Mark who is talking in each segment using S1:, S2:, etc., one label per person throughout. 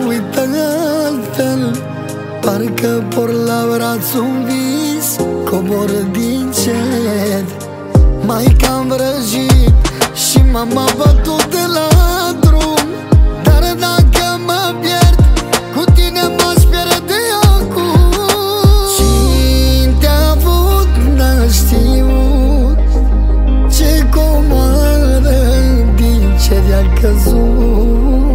S1: uită altfel, parcă por la braț un vis, cobor din cer. Maica-mi vrăjit și mama bătut de la drum, dar dacă mă pierd, cu tine m-aș pierde acum. Cine te-a avut n-a știut ce comoară din cer i-a căzut.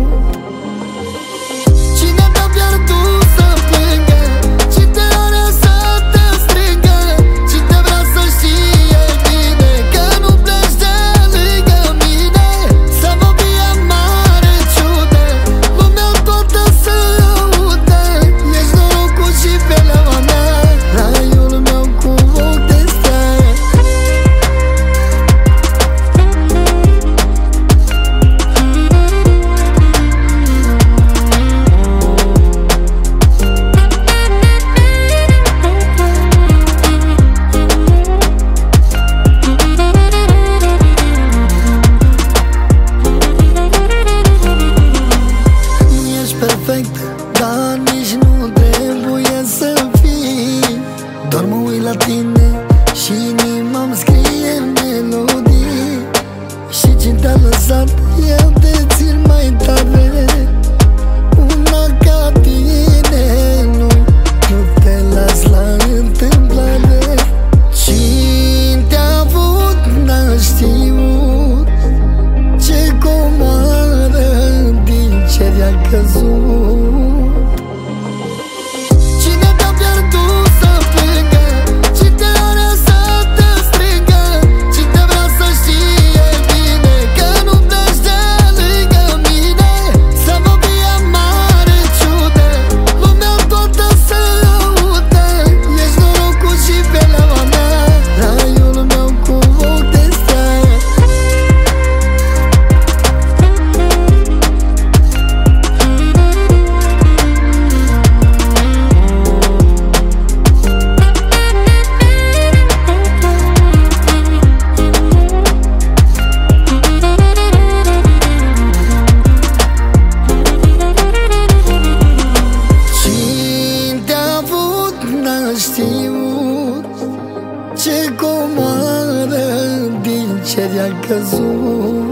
S1: Dar nici nu trebuie să fii. Doar mă uit la tine și inima-mi scrie melodii. Și ce te-a lăsat, eu te țin mai tare. Una ca tine nu te las la întâmplare. Cine te-a avut n-a știut ce comoară din cer i-a căzut. Știut ce comoară din cer i-a căzut.